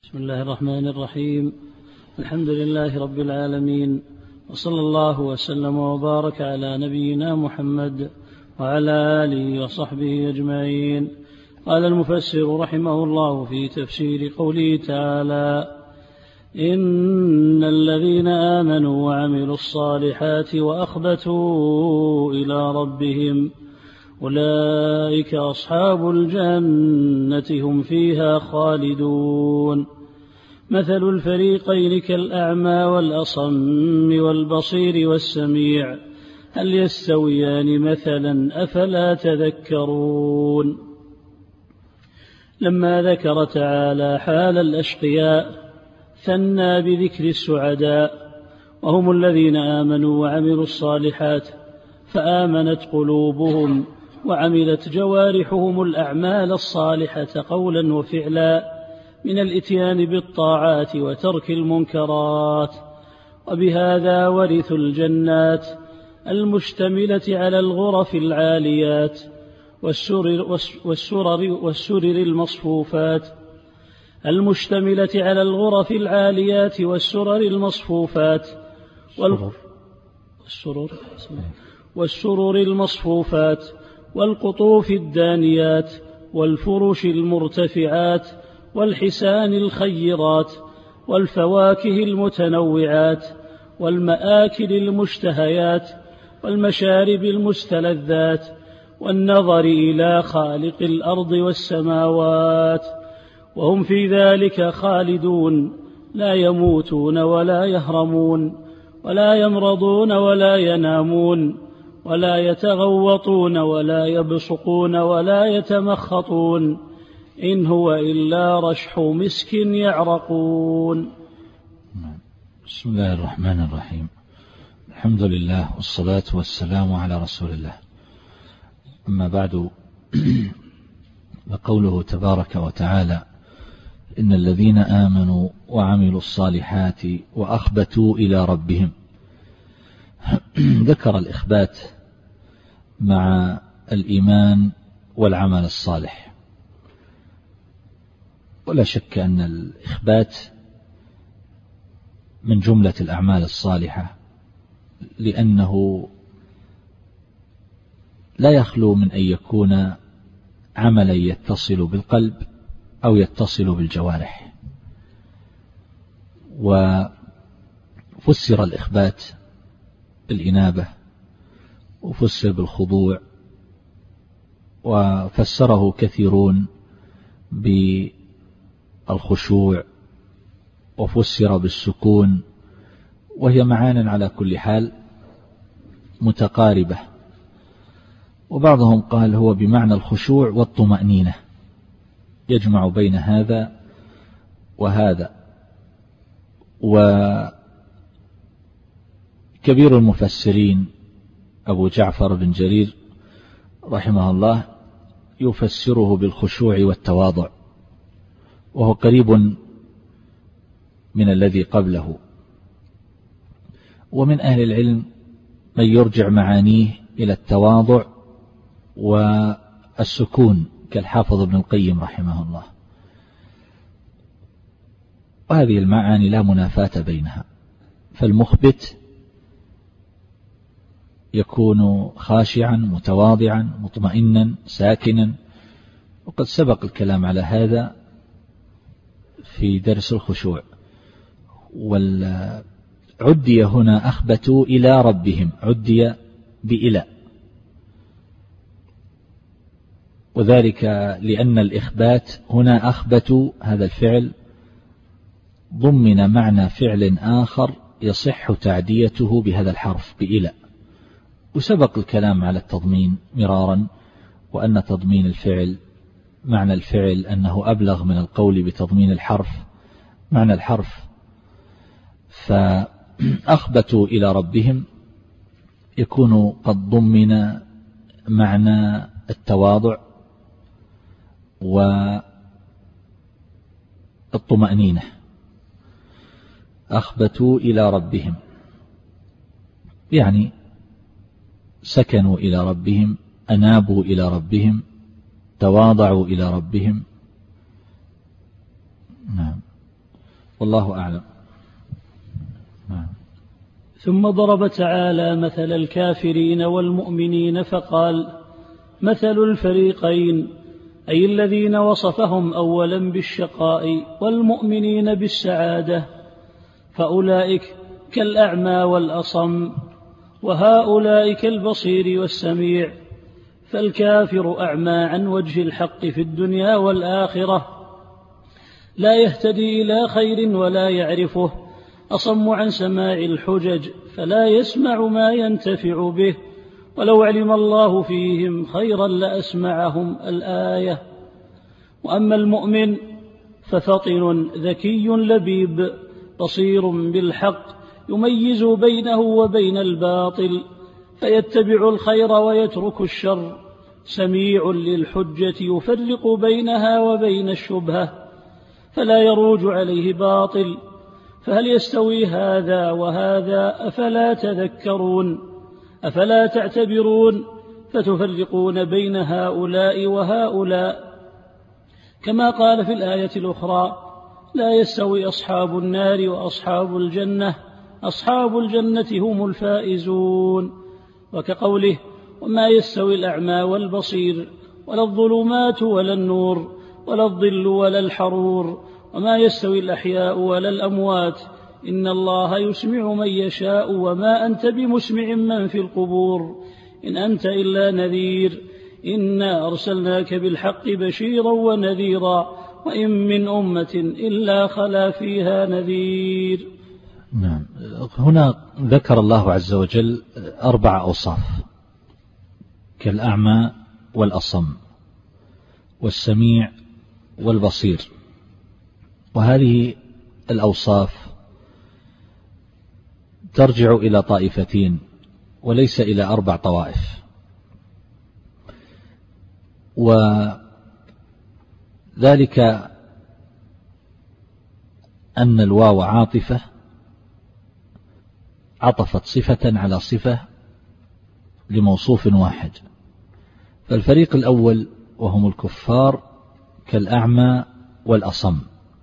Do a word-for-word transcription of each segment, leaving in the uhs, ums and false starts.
بسم الله الرحمن الرحيم. الحمد لله رب العالمين، وصلى الله وسلم وبارك على نبينا محمد وعلى آله وصحبه أجمعين. قال المفسر رحمه الله في تفسير قوله تعالى: إن الذين آمنوا وعملوا الصالحات وأخبتوا إلى ربهم أولئك أصحاب الجنة هم فيها خالدون. مثل الفريقين كالأعمى والأصم والبصير والسميع، هل يستويان مثلا؟ أفلا تذكرون. لما ذكر تعالى حال الأشقياء ثنى بذكر السعداء، وهم الذين آمنوا وعملوا الصالحات، فآمنت قلوبهم وعملت جوارحهم الأعمال الصالحة قولا وفعلا من الإتيان بالطاعات وترك المنكرات، وبهذا ورثوا الجنات المشتملة على الغرف العاليات والسرر, والسرر, والسرر المصفوفات المشتملة على الغرف العاليات والسرر المصفوفات والسرر والسرر المصفوفات والقطوف الدانيات والفرش المرتفعات والحسان الخيرات والفواكه المتنوعات والمآكل المشتهيات والمشارب المستلذات، والنظر إلى خالق الأرض والسماوات، وهم في ذلك خالدون، لا يموتون ولا يهرمون ولا يمرضون ولا ينامون ولا يتغوطون ولا يبصقون ولا يتمخطون، إن هو إلا رشح مسك يعرقون. بسم الله الرحمن الرحيم. الحمد لله والصلاة والسلام على رسول الله. أما بعد، فقوله تبارك وتعالى: إن الذين آمنوا وعملوا الصالحات وأخبتوا إلى ربهم. ذكر الإخبات مع الإيمان والعمل الصالح، ولا شك أن الإخبات من جملة الأعمال الصالحة، لأنه لا يخلو من أن يكون عملا يتصل بالقلب أو يتصل بالجوارح. وفسر الإخبات بالإنابة، وفسر بالخضوع، وفسره كثيرون بالخشوع، وفسر بالسكون، وهي معان على كل حال متقاربة. وبعضهم قال هو بمعنى الخشوع والطمأنينة، يجمع بين هذا وهذا. وكبير المفسرين أبو جعفر بن جرير رحمه الله يفسره بالخشوع والتواضع، وهو قريب من الذي قبله. ومن أهل العلم من يرجع معانيه إلى التواضع والسكون كالحافظ ابن القيم رحمه الله، وهذه المعاني لا منافاة بينها. فالمخبت يكون خاشعا متواضعا مطمئنا ساكنا، وقد سبق الكلام على هذا في درس الخشوع. والعدي هنا أخبتوا إلى ربهم، عدي بإلى، وذلك لأن الإخبات هنا أخبتوا هذا الفعل ضمن معنى فعل آخر يصح تعديته بهذا الحرف بإلى. وسبق الكلام على التضمين مرارا، وأن تضمين الفعل معنى الفعل أنه أبلغ من القول بتضمين الحرف معنى الحرف. فأخبتوا إلى ربهم يكون قد ضمن معنى التواضع والطمأنينة. أخبتوا إلى ربهم يعني سكنوا إلى ربهم، أنابوا إلى ربهم، تواضعوا إلى ربهم. نعم. والله أعلم. ثم ضرب تعالى مثل الكافرين والمؤمنين فقال: مثل الفريقين، أي الذين وصفهم أولا بالشقاء والمؤمنين بالسعادة، فأولئك كالأعمى والأصم، وهؤلاء كالبصير والسميع. فالكافر أعمى عن وجه الحق في الدنيا والآخرة، لا يهتدي إلى خير ولا يعرفه، أصم عن سماع الحجج، فلا يسمع ما ينتفع به، ولو علم الله فيهم خيرا لأسمعهم. الآية. وأما المؤمن ففطن ذكي لبيب بصير بالحق، يميز بينه وبين الباطل، فيتبع الخير ويترك الشر، سميع للحجة يفرق بينها وبين الشبهة، فلا يروج عليه باطل. فهل يستوي هذا وهذا؟ أفلا تذكرون؟ أفلا تعتبرون فتفرقون بين هؤلاء وهؤلاء؟ كما قال في الآية الأخرى: لا يستوي أصحاب النار وأصحاب الجنة، أصحاب الجنة هم الفائزون. وكقوله: وما يستوي الأعمى والبصير، ولا الظلمات ولا النور، ولا الظل ولا الحرور، وما يستوي الأحياء ولا الأموات، إن الله يسمع من يشاء وما أنت بمسمع من في القبور، إن أنت إلا نذير، إنا أرسلناك بالحق بشيرا ونذيرا، وإن من أمة إلا خلا فيها نذير. نعم. هنا ذكر الله عز وجل أربع أوصاف: كالأعمى والأصم والسميع والبصير. وهذه الأوصاف ترجع إلى طائفتين وليس إلى أربع طوائف، وذلك أن الواو عاطفة عطفت صفة على صفة لموصوف واحد. فالفريق الأول وهم الكفار كالأعمى والأصم.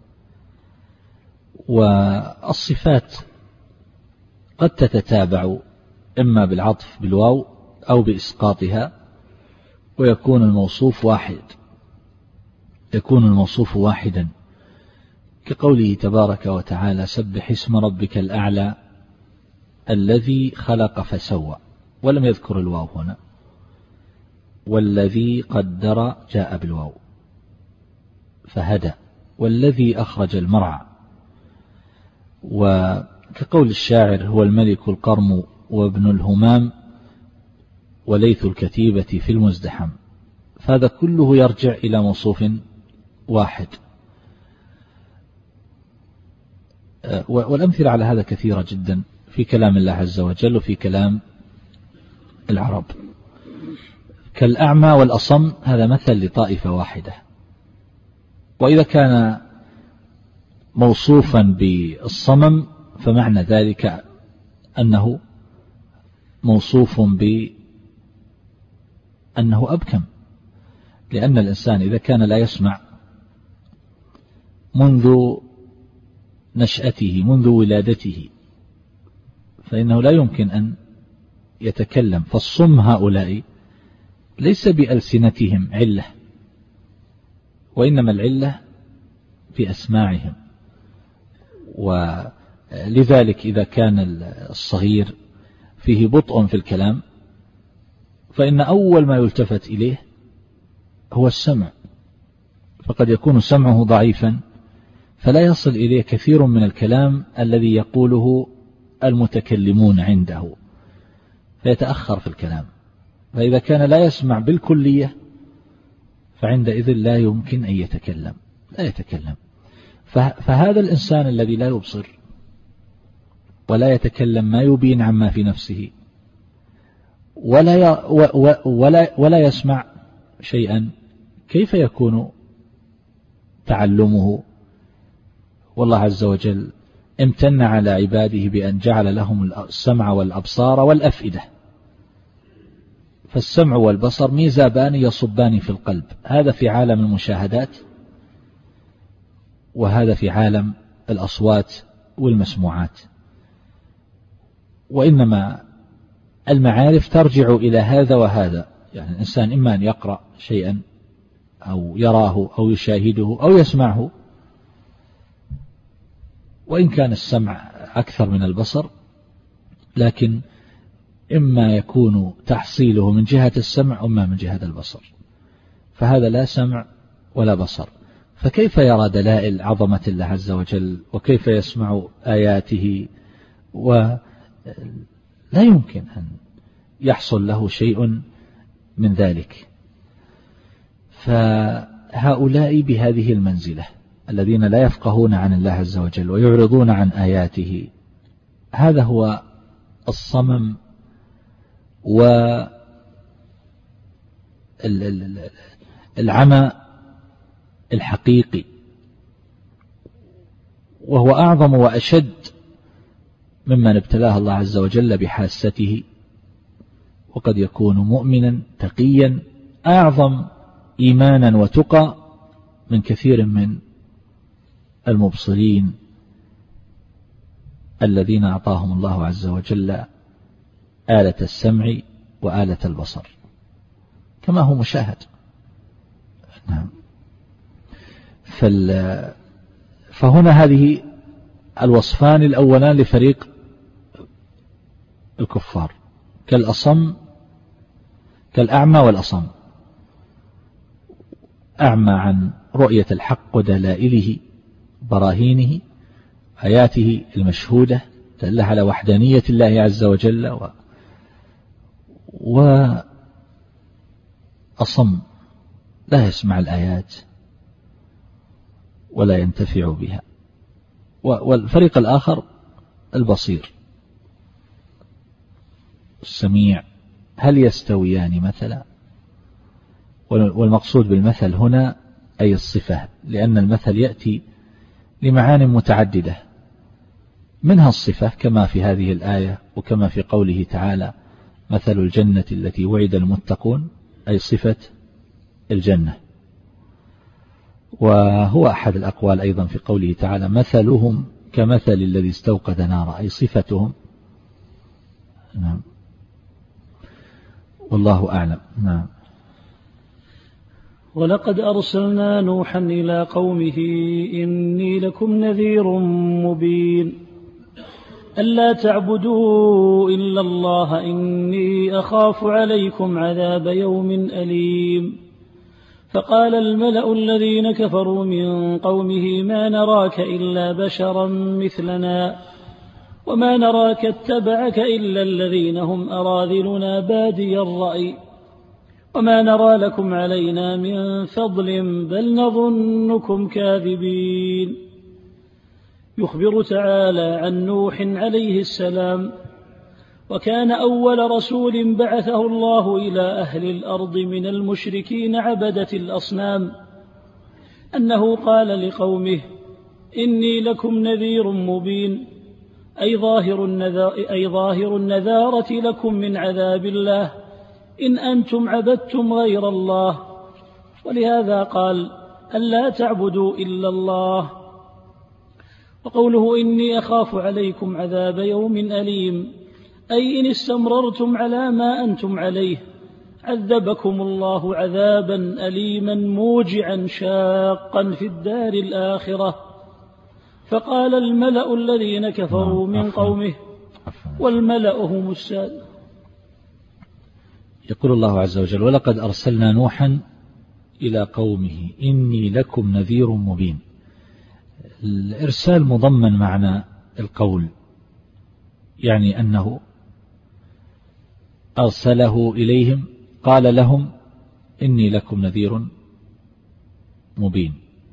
والصفات قد تتتابع إما بالعطف بالواو أو بإسقاطها، ويكون الموصوف واحد يكون الموصوف واحدا، كقوله تبارك وتعالى: سبح اسم ربك الأعلى الذي خلق فسوى، ولم يذكر الواو هنا. والذي قدر جاء بالواو فهدى، والذي أخرج المرعى. وكقول الشاعر: هو الملك القرم وابن الهمام وليث الكتيبة في المزدحم. فهذا كله يرجع إلى موصوف واحد. والأمثلة على هذا كثيرة جدا في كلام الله عز وجل وفي كلام العرب. كالأعمى والأصم هذا مثل لطائفة واحدة. وإذا كان موصوفا بالصمم فمعنى ذلك أنه موصوف بأنه أبكم، لأن الإنسان إذا كان لا يسمع منذ نشأته منذ ولادته فإنه لا يمكن أن يتكلم. فالصم هؤلاء ليس بألسنتهم علة، وإنما العلة في أسماعهم. ولذلك إذا كان الصغير فيه بطء في الكلام فإن أول ما يلتفت إليه هو السمع، فقد يكون سمعه ضعيفا فلا يصل إليه كثير من الكلام الذي يقوله المتكلمون عنده، فيتأخر في الكلام. فإذا كان لا يسمع بالكلية فعندئذ لا يمكن أن يتكلم لا يتكلم فهذا الإنسان الذي لا يبصر ولا يتكلم ما يبين عما في نفسه ولا ولا ولا يسمع شيئا، كيف يكون تعلمه؟ والله عز وجل امتن على عباده بأن جعل لهم السمع والأبصار والأفئدة. فالسمع والبصر ميزابان يصبان في القلب، هذا في عالم المشاهدات وهذا في عالم الأصوات والمسموعات، وإنما المعارف ترجع إلى هذا وهذا. يعني الإنسان إما أن يقرأ شيئا أو يراه أو يشاهده أو يسمعه، وإن كان السمع أكثر من البصر، لكن إما يكون تحصيله من جهة السمع وإما من جهة البصر، فهذا لا سمع ولا بصر. فكيف يرى دلائل عظمة الله عز وجل وكيف يسمع آياته؟ ولا يمكن أن يحصل له شيء من ذلك. فهؤلاء بهذه المنزلة الذين لا يفقهون عن الله عز وجل ويعرضون عن آياته، هذا هو الصمم والعمى الحقيقي، وهو أعظم وأشد ممن ابتلاه الله عز وجل بحاسته، وقد يكون مؤمنا تقيا أعظم إيمانا وتقى من كثير من المبصرين الذين أعطاهم الله عز وجل آلة السمع وآلة البصر كما هو مشاهد. نعم. فهنا هذه الوصفان الأولان لفريق الكفار كالأصم، كالأعمى والأصم، أعمى عن رؤية الحق ودلائله براهينه آياته المشهودة تدل على وحدانية الله عز وجل، و وأصم لا يسمع الآيات ولا ينتفع بها. والفريق الآخر البصير السميع، هل يستويان مثلا؟ والمقصود بالمثل هنا أي الصفة، لأن المثل يأتي لمعان متعددة، منها الصفة كما في هذه الآية وكما في قوله تعالى مثل الجنة التي وعد المتقون، أي صفة الجنة. وهو أحد الأقوال أيضا في قوله تعالى مثلهم كمثل الذي استوقد نارا، أي صفتهم. نعم. والله أعلم. نعم. ولقد أرسلنا نوحا إلى قومه إني لكم نذير مبين ألا تعبدوا إلا الله إني أخاف عليكم عذاب يوم أليم. فقال الملأ الذين كفروا من قومه ما نراك إلا بشرا مثلنا وما نراك اتبعك إلا الذين هم أراذلنا بادي الرأي وما نرى لكم علينا من فضل بل نظنكم كاذبين. يخبر تعالى عن نوح عليه السلام، وكان أول رسول بعثه الله إلى أهل الأرض من المشركين عبدة الأصنام، أنه قال لقومه إني لكم نذير مبين، أي ظاهر النذا- أي ظاهر النذارة لكم من عذاب الله إن أنتم عبدتم غير الله. ولهذا قال ألا تعبدوا إلا الله. وقوله إني أخاف عليكم عذاب يوم أليم، أي إن استمررتم على ما أنتم عليه عذبكم الله عذابا أليما موجعا شاقا في الدار الآخرة. فقال الملأ الذين كفروا من قومه، والملأ هم السادة. يقول الله عز وجل ولقد أرسلنا نوحا إلى قومه إني لكم نذير مبين. الإرسال مضمن معنى القول، يعني أنه أرسله إليهم قال لهم إني لكم نذير مبين.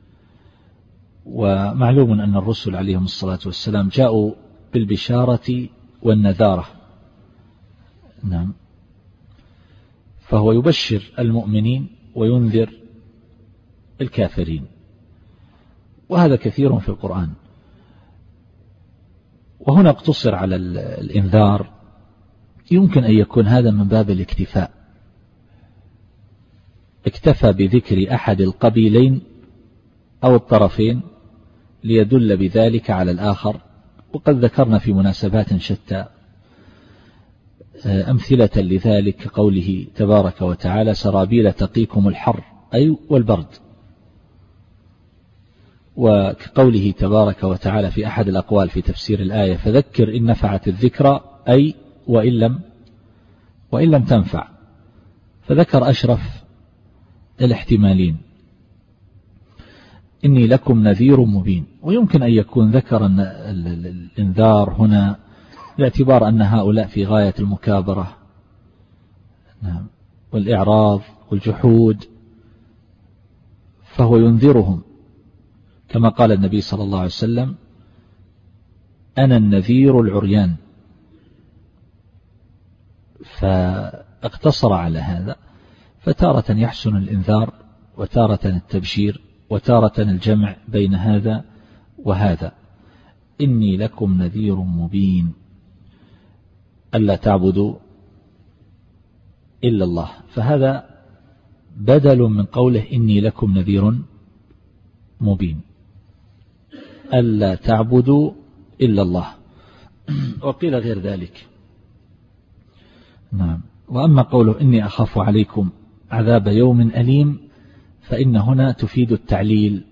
ومعلوم أن الرسل عليهم الصلاة والسلام جاءوا بالبشارة والنذارة. نعم. فهو يبشر المؤمنين وينذر الكافرين، وهذا كثير في القرآن. وهنا اقتصر على الإنذار، يمكن أن يكون هذا من باب الاكتفاء، اكتفى بذكر أحد القبيلين أو الطرفين ليدل بذلك على الآخر. وقد ذكرنا في مناسبات شتى أمثلة لذلك كقوله تبارك وتعالى سرابيل تقيكم الحر أي والبرد، وكقوله تبارك وتعالى في أحد الأقوال في تفسير الآية فذكر إن نفعت الذكرى أي وإن لم, وإن لم تنفع، فذكر أشرف الاحتمالين إني لكم نذير مبين. ويمكن أن يكون ذكر أن الإنذار هنا باعتبار أن هؤلاء في غاية المكابرة والإعراض والجحود، فهو ينذرهم كما قال النبي صلى الله عليه وسلم أنا النذير العريان، فاقتصر على هذا. فتارة يحسن الإنذار وتارة التبشير وتارة الجمع بين هذا وهذا. إني لكم نذير مبين ألا تعبدوا إلا الله، فهذا بدل من قوله إني لكم نذير مبين ألا تعبدوا إلا الله، وقيل غير ذلك. نعم. وأما قوله إني أخاف عليكم عذاب يوم أليم فإن هنا تفيد التعليل،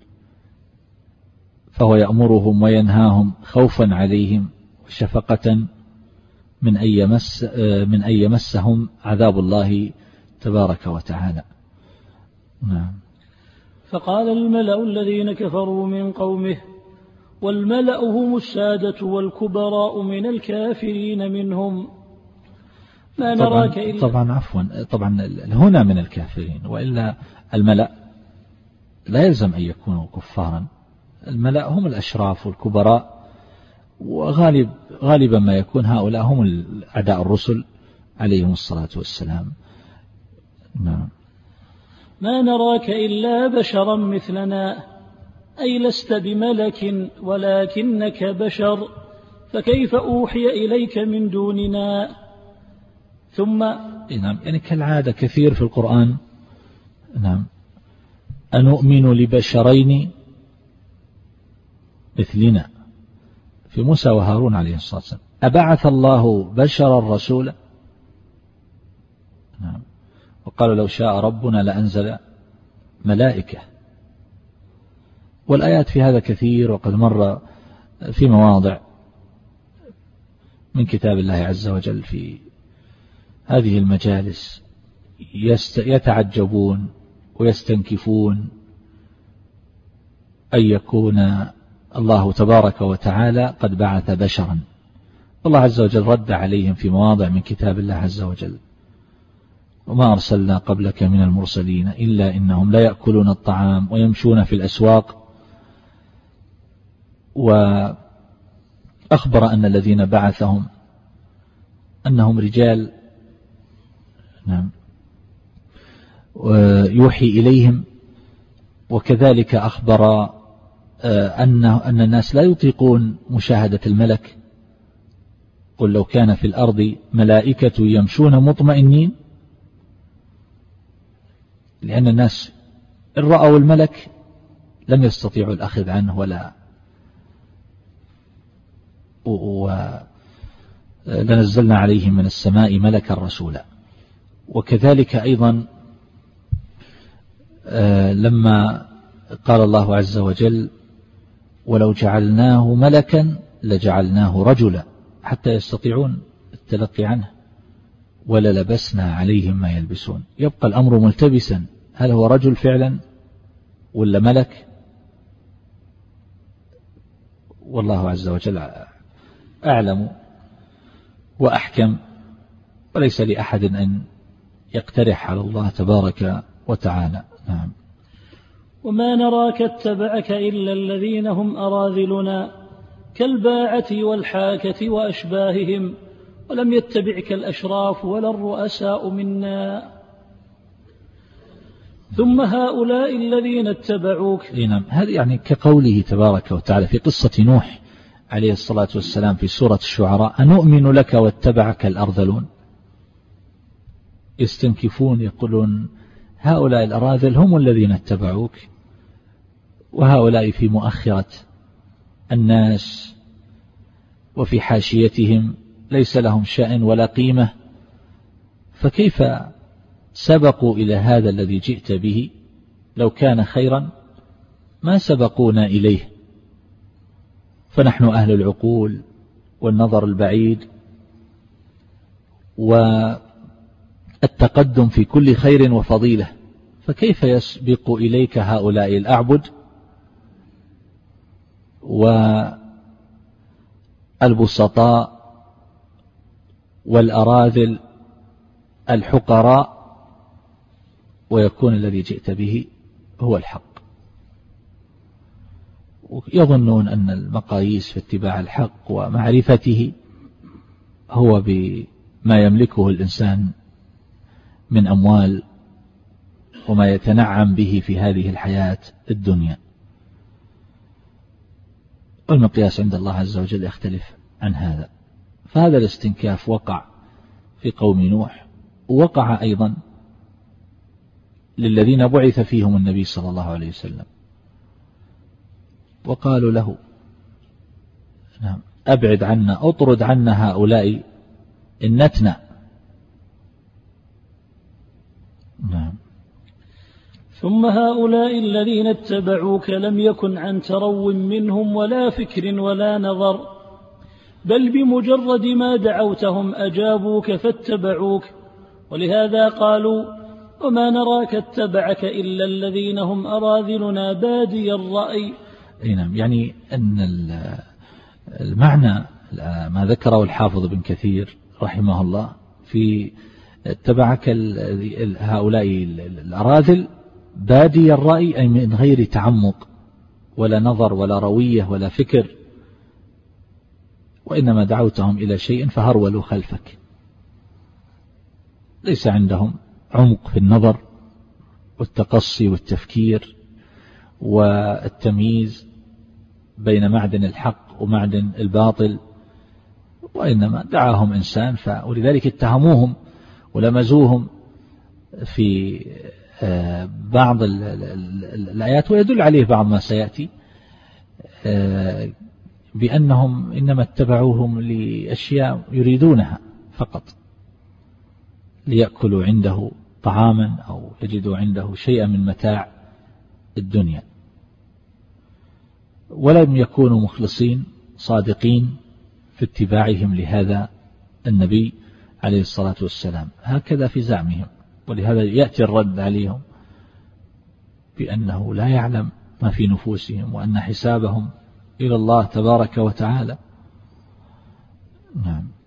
فهو يأمرهم وينهاهم خوفا عليهم وشفقة من أن يمس من أن يمسهم عذاب الله تبارك وتعالى. نعم. فقال الملأ الذين كفروا من قومه، والملأ هم السادة والكبراء من الكافرين منهم، ما نراك إلا طبعا عفوا طبعا هنا من الكافرين، وإلا الملأ لا يلزم أن يكونوا كفارا. الملأ هم الأشراف والكبراء، وغالب غالبا ما يكون هؤلاء هم أعداء الرسل عليهم الصلاة والسلام. نعم. ما نراك إلا بشرا مثلنا، أي لست بملك ولكنك بشر، فكيف أوحي إليك من دوننا؟ ثم نعم، يعني كالعادة كثير في القرآن. نعم. أنؤمن لبشرين مثلنا في موسى وهارون عليه الصلاة والسلام. أبعث الله بشرا رسولا؟ نعم. وقالوا لو شاء ربنا لأنزل ملائكة. والآيات في هذا كثير، وقد مر في مواضع من كتاب الله عز وجل في هذه المجالس يتعجبون ويستنكفون أن يكون الله تبارك وتعالى قد بعث بشرا. الله عز وجل رد عليهم في مواضع من كتاب الله عز وجل وما أرسلنا قبلك من المرسلين إلا إنهم لا يأكلون الطعام ويمشون في الأسواق، وأخبر أن الذين بعثهم أنهم رجال نعم يوحي إليهم. وكذلك أخبر أن أن الناس لا يطيقون مشاهدة الملك. قل لو كان في الأرض ملائكة يمشون مطمئنين، لأن الناس إن رأوا الملك لم يستطيعوا الأخذ عنه ولا لنزلنا عليهم من السماء ملكا رسولا. وكذلك أيضا لما قال الله عز وجل ولو جعلناه ملكا لجعلناه رجلا حتى يستطيعون التلقي عنه وللبسنا عليهم ما يلبسون. يبقى الأمر ملتبسا، هل هو رجل فعلا ولا ملك؟ والله عز وجل أعلم وأحكم، وليس لأحد أن يقترح على الله تبارك وتعالى. نعم. وما نراك اتبعك إلا الذين هم أراذلنا كالباعة والحاكة وأشباههم، ولم يتبعك الأشراف ولا الرؤساء منا، ثم هؤلاء الذين اتبعوك. نعم. هذا يعني كقوله تبارك وتعالى في قصة نوح عليه الصلاة والسلام في سورة الشعراء أنؤمن لك واتبعك الأرذلون. يستنكفون يقولون هؤلاء الأراذل هم الذين اتبعوك، وهؤلاء في مؤخرة الناس وفي حاشيتهم، ليس لهم شأن ولا قيمة، فكيف سبقوا إلى هذا الذي جئت به؟ لو كان خيرا ما سبقونا إليه، فنحن أهل العقول والنظر البعيد والتقدم في كل خير وفضيلة، فكيف يسبق إليك هؤلاء الأعبد والبسطاء والأراذل الحقراء، ويكون الذي جئت به هو الحق؟ يظنون أن المقاييس في اتباع الحق ومعرفته هو بما يملكه الإنسان من أموال وما يتنعم به في هذه الحياة الدنيا، والمقياس عند الله عز وجل يختلف عن هذا. فهذا الاستنكاف وقع في قوم نوح، ووقع أيضا للذين بعث فيهم النبي صلى الله عليه وسلم، وقالوا له نعم أبعد عنا، أطرد عنا هؤلاء النتنة. نعم. ثم هؤلاء الذين اتبعوك لم يكن عن ترو منهم ولا فكر ولا نظر، بل بمجرد ما دعوتهم أجابوك فاتبعوك، ولهذا قالوا وما نراك اتبعك إلا الذين هم أراذلنا بادي الرأي. نعم، يعني أن المعنى ما ذكره الحافظ بن كثير رحمه الله في اتبعك هؤلاء الأراذل بادي الرأي، أي من غير تعمق ولا نظر ولا روية ولا فكر، وإنما دعوتهم إلى شيء فهرولوا خلفك، ليس عندهم عمق في النظر والتقصي والتفكير والتمييز بين معدن الحق ومعدن الباطل، وإنما دعاهم إنسان، ولذلك اتهموهم ولمزوهم في بعض الآيات، ويدل عليه بعض ما سيأتي، بأنهم إنما اتبعوهم لأشياء يريدونها فقط، ليأكلوا عنده طعاما أو يجدوا عنده شيئا من متاع الدنيا، ولم يكونوا مخلصين صادقين في اتباعهم لهذا النبي عليه الصلاة والسلام، هكذا في زعمهم. ولهذا يأتي الرد عليهم بأنه لا يعلم ما في نفوسهم، وأن حسابهم إلى الله تبارك وتعالى. نعم.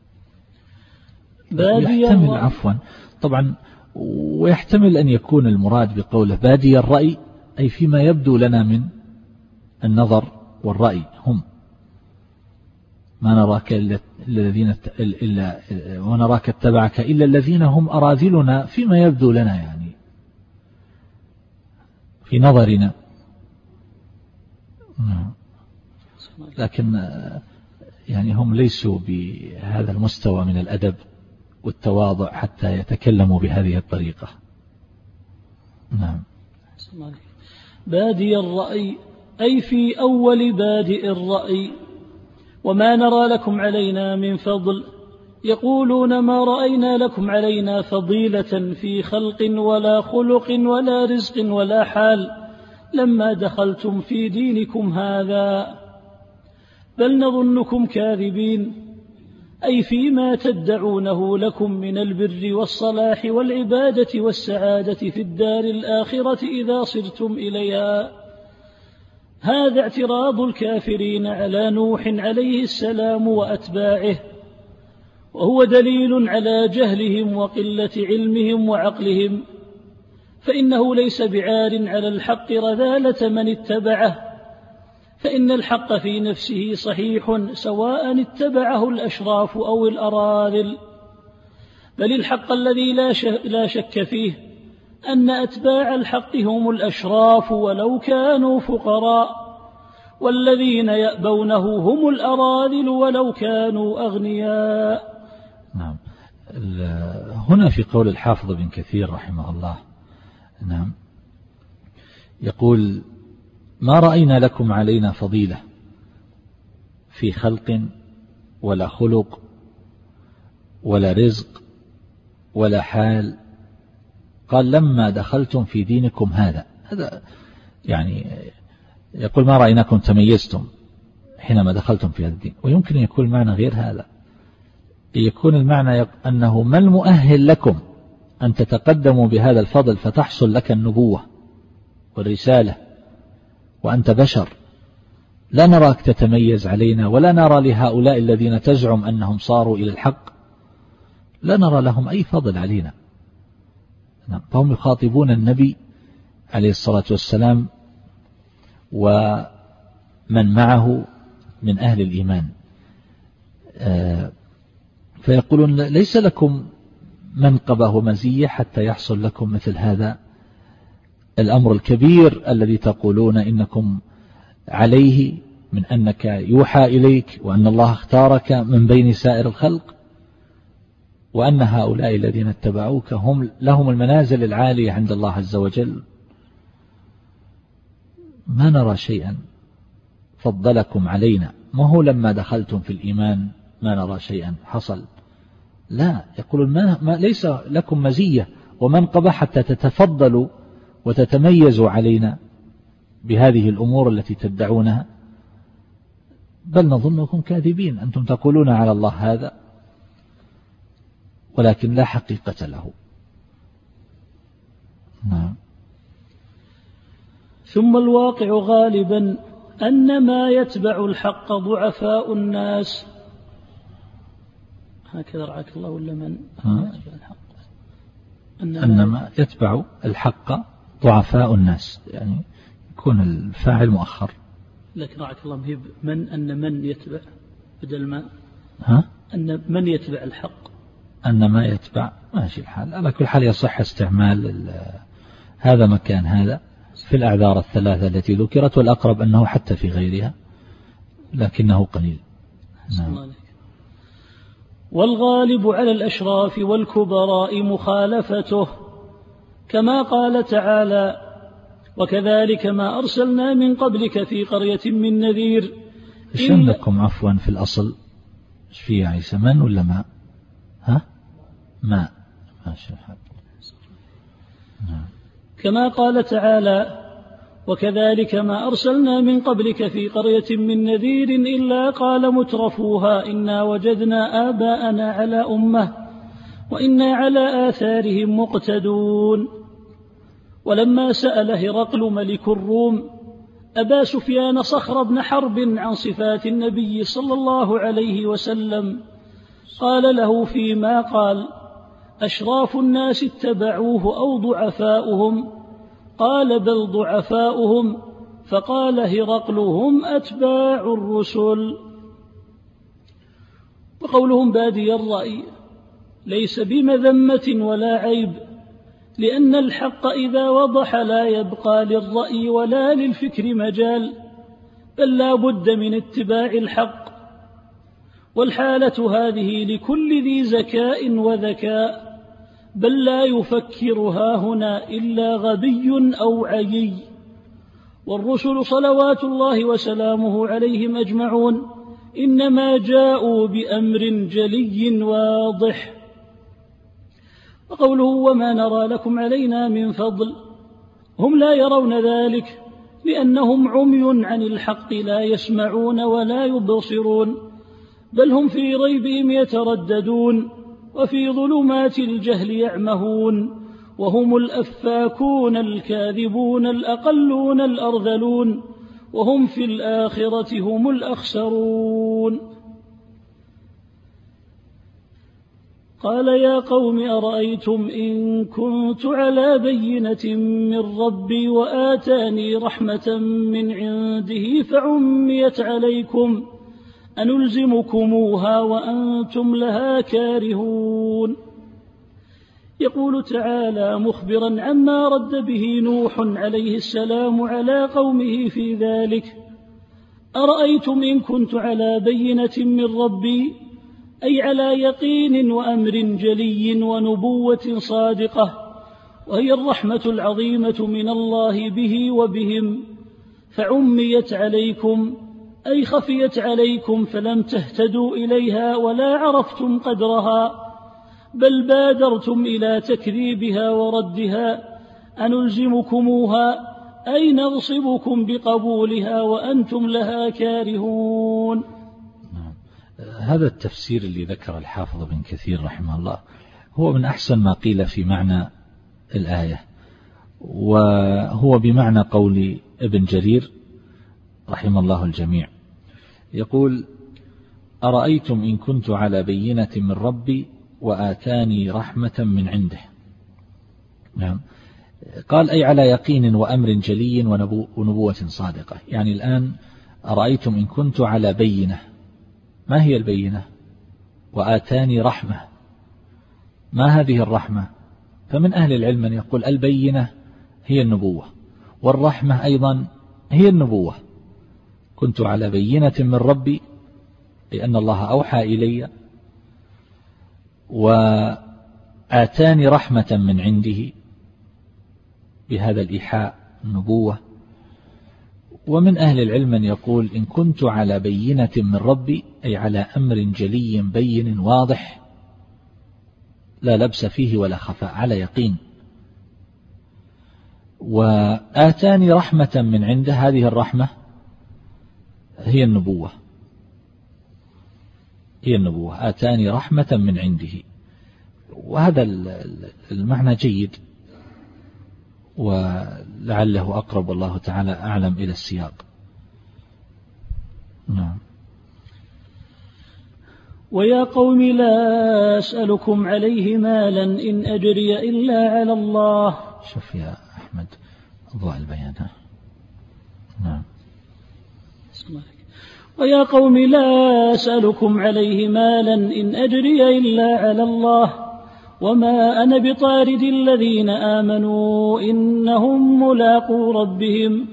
يحتمل عفوا طبعا، ويحتمل أن يكون المراد بقوله بادي الرأي أي فيما يبدو لنا من النظر والرأي، هم ما نراك إلا الذين إلا ونراك اتبعك إلا الذين هم أراذلنا فيما يبدو لنا، يعني في نظرنا، لكن يعني هم ليسوا بهذا المستوى من الأدب والتواضع حتى يتكلموا بهذه الطريقة. نعم. بادي الرأي أي في أول بادئ الرأي، وما نرى لكم علينا من فضل، يقولون ما رأينا لكم علينا فضيلة في خلق ولا خلق ولا رزق ولا حال لما دخلتم في دينكم هذا، بل نظنكم كاذبين، أي فيما تدعونه لكم من البر والصلاح والعبادة والسعادة في الدار الآخرة إذا صرتم إليها. هذا اعتراض الكافرين على نوح عليه السلام وأتباعه، وهو دليل على جهلهم وقلة علمهم وعقلهم، فإنه ليس بعار على الحق رذالة من اتبعه، فإن الحق في نفسه صحيح سواء اتبعه الأشراف أو الأراذل، بل الحق الذي لا شك فيه أن أتباع الحق هم الأشراف ولو كانوا فقراء، والذين يأبونه هم الأراذل ولو كانوا أغنياء. نعم. هنا في قول الحافظ بن كثير رحمه الله، نعم، يقول ما رأينا لكم علينا فضيلة في خلق ولا خلق ولا رزق ولا حال. قال لما دخلتم في دينكم هذا هذا يعني يقول ما رأيناكم تميزتم حينما دخلتم في هذا الدين. ويمكن أن يكون المعنى غير هذا، يكون المعنى أنه ما المؤهل لكم أن تتقدموا بهذا الفضل فتحصل لك النبوة والرسالة وأنت بشر، لا نراك تتميز علينا ولا نرى لهؤلاء الذين تزعم أنهم صاروا إلى الحق لا نرى لهم أي فضل علينا. فهم يخاطبون النبي عليه الصلاة والسلام ومن معه من أهل الإيمان، فيقولون ليس لكم منقبة ومزية حتى يحصل لكم مثل هذا الأمر الكبير الذي تقولون إنكم عليه، من أنك يوحى إليك وأن الله اختارك من بين سائر الخلق، وأن هؤلاء الذين اتبعوك هم لهم المنازل العالية عند الله عز وجل. ما نرى شيئا فضلكم علينا، ما هو لما دخلتم في الإيمان ما نرى شيئا حصل، لا، يقولون ما, ما ليس لكم مزية ومنقبة حتى تتفضلوا وتتميزوا علينا بهذه الأمور التي تدعونها، بل نظنكم كاذبين، أنتم تقولون على الله هذا ولكن لا حقيقة له. نعم. ثم الواقع غالبا أن ما يتبع الحق ضعفاء الناس، هكذا رعاك الله ولا من يتبع الحق؟ أن ما يتبع الحق ضعفاء الناس، يعني يكون الفاعل مؤخر. لكن رعاك الله مهب من أن من يتبع بدل ما ها؟ أن من يتبع الحق، أن ما يتبع ماشي الحال. على كل حال يصح استعمال هذا مكان هذا في الأعذار الثلاثة التي ذكرت، والأقرب أنه حتى في غيرها لكنه قليل. نعم. والغالب على الأشراف والكبراء مخالفته، كما قال تعالى: وكذلك ما أرسلنا من قبلك في قرية من نذير. إيش عندكم عفوا في الأصل في يا عيسى، من ولا ما؟ ها؟ ما ماشي الحال. نعم. كما قال تعالى: وكذلك ما أرسلنا من قبلك في قرية من نذير إلا قال مترفوها إنا وجدنا آباءنا على أمة وإنا على آثارهم مقتدون. ولما سأل هرقل ملك الروم أبا سفيان صخر بن حرب عن صفات النبي صلى الله عليه وسلم، قال له فيما قال: أشراف الناس اتبعوه أو ضعفاؤهم؟ قال: بل ضعفاؤهم. فقال هرقل: هم أتباع الرسل. وقولهم بادي الرأي ليس بمذمة ولا عيب، لأن الحق إذا وضح لا يبقى للرأي ولا للفكر مجال، بل لا بد من اتباع الحق. والحالة هذه لكل ذي ذكاء وذكاء، بل لا يفكر هاهنا إلا غبي أو عيي. والرسل صلوات الله وسلامه عليهم أجمعون إنما جاءوا بأمر جلي واضح. وقوله: وما نرى لكم علينا من فضل، هم لا يرون ذلك لأنهم عمي عن الحق لا يسمعون ولا يبصرون، بل هم في ريبهم يترددون وفي ظلمات الجهل يعمهون، وهم الأفاكون الكاذبون الأقلون الأرذلون، وهم في الآخرة هم الأخسرون. قال: يا قوم أرأيتم إن كنت على بينة من ربي وآتاني رحمة من عنده فعميت عليكم أنلزمكموها وأنتم لها كارهون. يقول تعالى مخبرا عما رد به نوح عليه السلام على قومه في ذلك: أرأيتم إن كنت على بينة من ربي، أي على يقين وأمر جلي ونبوة صادقة، وهي الرحمة العظيمة من الله به وبهم، فعميت عليكم أي خفيت عليكم فلم تهتدوا إليها ولا عرفتم قدرها، بل بادرتم إلى تكذيبها وردها، أنلزمكموها أي نغصبكم بقبولها وأنتم لها كارهون. هذا التفسير اللي ذكر الحافظ بن كثير رحمه الله هو من أحسن ما قيل في معنى الآية، وهو بمعنى قول ابن جرير رحمه الله الجميع، يقول: أرأيتم إن كنت على بينة من ربي وآتاني رحمة من عنده. نعم. قال أي على يقين وأمر جلي ونبوة صادقة. يعني الآن أرأيتم إن كنت على بينة، ما هي البينة؟ وآتاني رحمة، ما هذه الرحمة؟ فمن أهل العلم من يقول البينة هي النبوة، والرحمة أيضا هي النبوة. كنت على بينة من ربي لأن الله أوحى إلي، وآتاني رحمة من عنده، بهذا الإيحاء النبوة. ومن أهل العلم من يقول إن كنت على بينة من ربي أي على أمر جلي بين واضح لا لبس فيه ولا خفاء، على يقين. وآتاني رحمة من عنده، هذه الرحمة هي النبوة، هي النبوة. آتاني رحمة من عنده، وهذا المعنى جيد ولعله أقرب والله تعالى أعلم إلى السياق. نعم. ويا قوم لا أسألكم عليه مالا إن أجري إلا على الله. شوف يا أحمد أضواء البيان. نعم. ويا قوم لا أسألكم عليه مالا إن أجري إلا على الله وما أنا بطارد الذين آمنوا إنهم ملاقو ربهم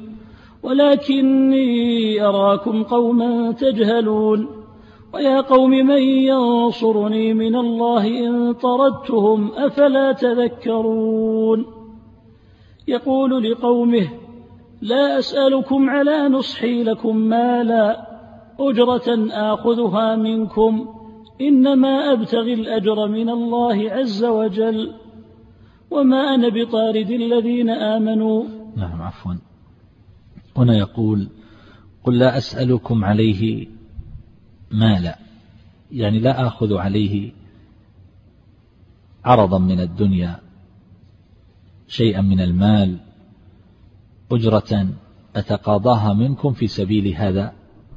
ولكني أراكم قوما تجهلون. ويا قوم من ينصرني من الله إن طردتهم أفلا تذكرون. يقول لقومه لا أسألكم على نصحي لكم مالا أجرة آخذها منكم إنما أبتغي الأجر من الله عز وجل وما أنا بطارد الذين آمنوا. نعم عفوا. هنا يقول قل لا أسألكم عليه مالا، يعني لا أخذ عليه عرضا من الدنيا، شيئا من المال، أجرة أتقاضاها منكم في سبيل هذا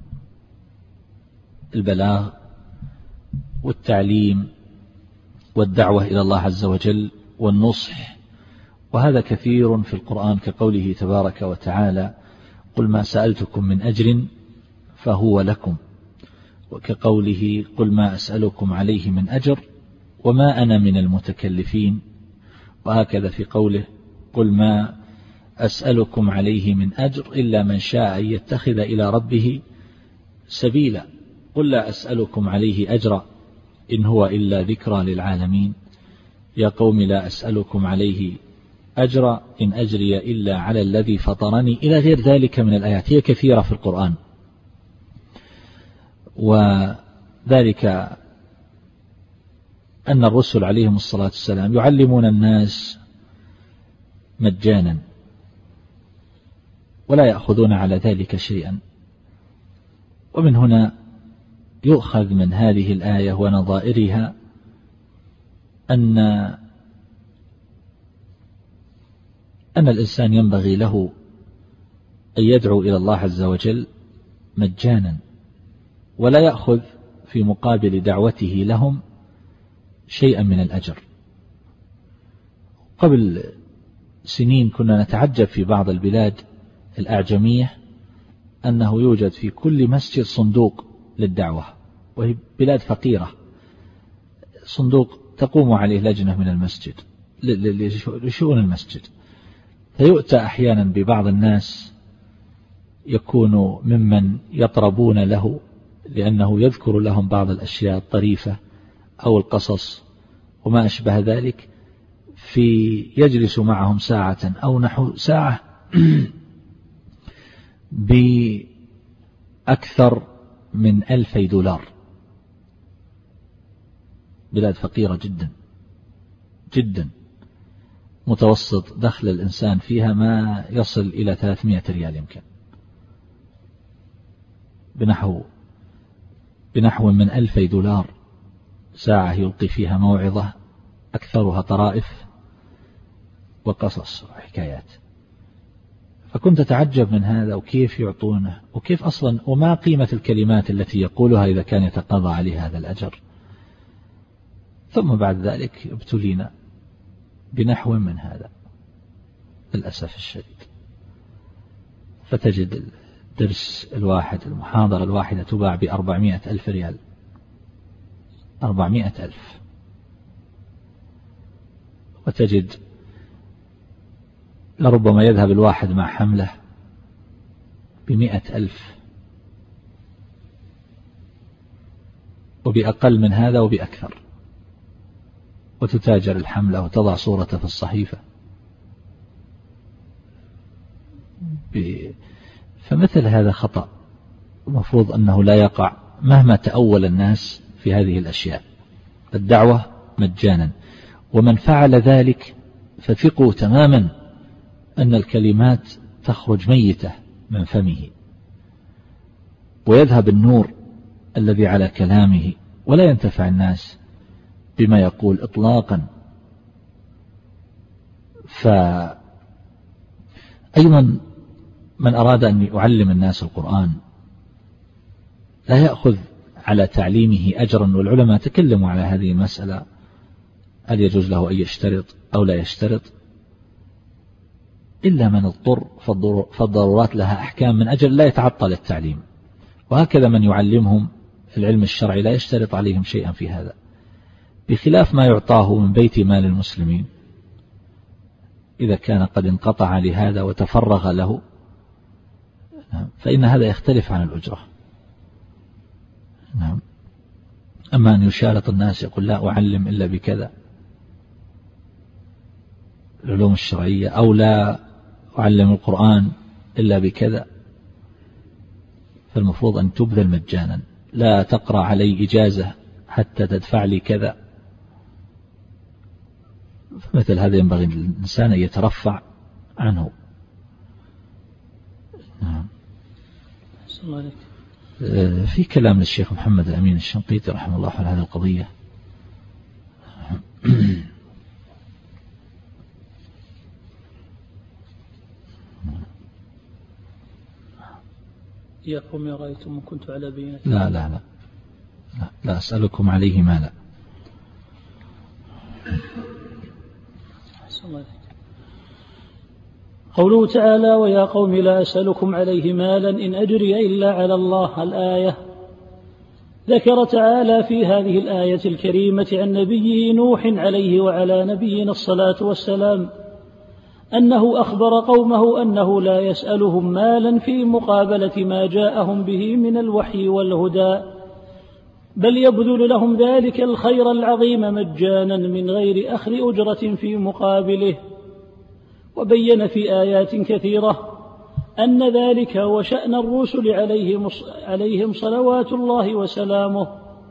البلاغ والتعليم والدعوة إلى الله عز وجل والنصح. وهذا كثير في القرآن كقوله تبارك وتعالى قل ما سألتكم من أجر فهو لكم، وكقوله قل ما أسألكم عليه من أجر وما أنا من المتكلفين. وهكذا في قوله قل ما أسألكم عليه من أجر إلا من شاء أن يتخذ إلى ربه سبيلا. قل لا أسألكم عليه أجرا إن هو إلا ذكرى للعالمين. يا قوم لا أسألكم عليه أجرا إن أجري إلا على الذي فطرني، إلى غير ذلك من الآيات، هي كثيرة في القرآن. وذلك أن الرسل عليهم الصلاة والسلام يعلمون الناس مجانا ولا يأخذون على ذلك شيئا. ومن هنا يؤخذ من هذه الآية ونظائرها أن أن الإنسان ينبغي له أن يدعو إلى الله عز وجل مجانا ولا يأخذ في مقابل دعوته لهم شيئا من الأجر. قبل سنين كنا نتعجب في بعض البلاد الأعجمية أنه يوجد في كل مسجد صندوق للدعوة، وهي بلاد فقيرة، صندوق تقوم عليه لجنة من المسجد لشؤون المسجد. فيؤتى أحيانا ببعض الناس يكون ممن يطربون له لأنه يذكر لهم بعض الأشياء الطريفة أو القصص وما أشبه ذلك، في يجلس معهم ساعة أو نحو ساعة بأكثر من ألفي دولار، بلاد فقيرة جدا جدا، متوسط دخل الإنسان فيها ما يصل إلى ثلاثمائة ريال يمكن، بنحو بنحو من ألفي دولار ساعة يلقي فيها موعظة أكثرها طرائف وقصص وحكايات. فكنت أتعجب من هذا، وكيف يعطونه، وكيف أصلا، وما قيمة الكلمات التي يقولها إذا كان يتقاضى عليه هذا الأجر. ثم بعد ذلك ابتلينا بنحو من هذا للأسف الشديد، فتجد الدرس الواحد، المحاضرة الواحدة تباع بأربعمائة ألف ريال، أربعمائة ألف، وتجد لربما يذهب الواحد مع حملة بمئة ألف، وبأقل من هذا وبأكثر، وتتاجر الحملة وتضع صورته في الصحيفة. فمثل هذا خطأ، المفروض أنه لا يقع مهما تأول الناس في هذه الأشياء. الدعوة مجانا، ومن فعل ذلك فثقوا تماما أن الكلمات تخرج ميتة من فمه، ويذهب النور الذي على كلامه، ولا ينتفع الناس بما يقول إطلاقا. فأيضا من أراد أن يعلم الناس القرآن لا يأخذ على تعليمه أجرا، والعلماء تكلموا على هذه المسألة، هل يجوز له أن يشترط أو لا يشترط، إلا من اضطر، فالضرورات لها أحكام، من أجل لا يتعطل التعليم. وهكذا من يعلمهم العلم الشرعي لا يشترط عليهم شيئا في هذا، بخلاف ما يعطاه من بيت مال المسلمين إذا كان قد انقطع لهذا وتفرغ له، فإن هذا يختلف عن الأجرة. نعم. أما أن يشارط الناس يقول لا أعلم إلا بكذا العلوم الشرعية، أو لا أعلم القرآن إلا بكذا، فالمفروض أن تبذل مجانا، لا تقرأ علي إجازة حتى تدفع لي كذا. فمثل هذا ينبغي الإنسان أن يترفع عنه. نعم. في كلام للشيخ محمد الأمين الشنقيطي رحمه الله على هذه القضية. يا قوم رأيتم إن كنت على بينة. لا لا لا لا, لا أسألكم عليه مالا. قوله تعالى: ويا قوم لا أسألكم عليه مالا إن أجري إلا على الله. الآية. ذكر تعالى في هذه الآية الكريمة عن نبيه نوح عليه وعلى نبينا الصلاة والسلام أنه أخبر قومه أنه لا يسألهم مالا في مقابلة ما جاءهم به من الوحي والهدى، بل يبذل لهم ذلك الخير العظيم مجانا من غير أخذ أجرة في مقابله. وبين في آيات كثيرة أن ذلك هو شأن الرسل عليهم عليهم صلوات الله وسلامه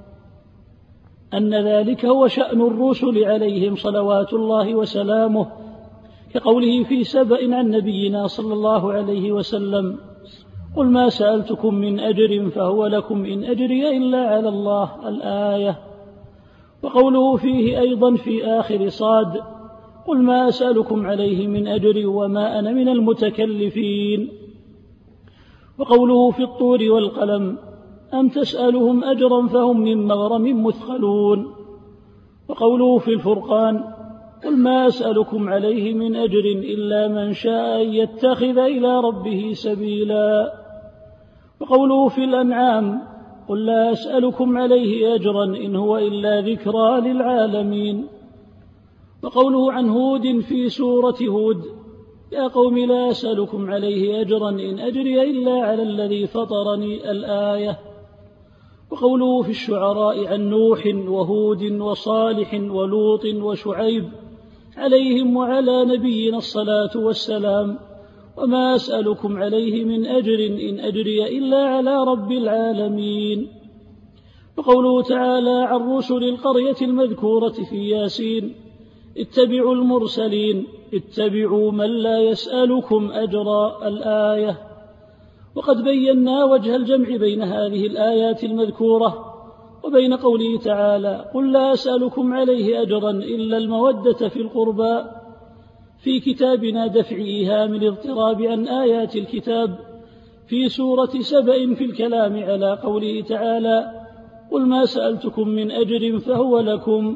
أن ذلك هو شأن الرسل عليهم صلوات الله وسلامه كقوله في سبأ عن نبينا صلى الله عليه وسلم: قل ما سألتكم من أجر فهو لكم إن أجري إلا على الله. الآية. وقوله فيه أيضا في آخر صاد: قل ما أسألكم عليه من أجر وما أنا من المتكلفين. وقوله في الطور والقلم: أم تسألهم أجرا فهم من مغرم مثقلون. وقوله في الفرقان: قل ما أسألكم عليه من أجر إلا من شاء أن يتخذ إلى ربه سبيلا. وقوله في الأنعام: قل لا أسألكم عليه أجرا إن هو إلا ذكرى للعالمين. وقوله عن هود في سورة هود: يا قوم لا أسألكم عليه أجرا إن أجري إلا على الذي فطرني. الآية. وقوله في الشعراء عن نوح وهود وصالح ولوط وشعيب عليهم وعلى نبينا الصلاة والسلام: وما أسألكم عليه من أجر إن أجري إلا على رب العالمين. وقوله تعالى عن رسل القرية المذكورة في ياسين اتبعوا المرسلين اتبعوا من لا يسألكم أجرا الآية. وقد بينا وجه الجمع بين هذه الآيات المذكورة وبين قوله تعالى قل لا أسألكم عليه أجرا إلا المودة في القربى في كتابنا دفع إيهام الاضطراب عن آيات الكتاب في سورة سبأ في الكلام على قوله تعالى قل ما سألتكم من أجر فهو لكم.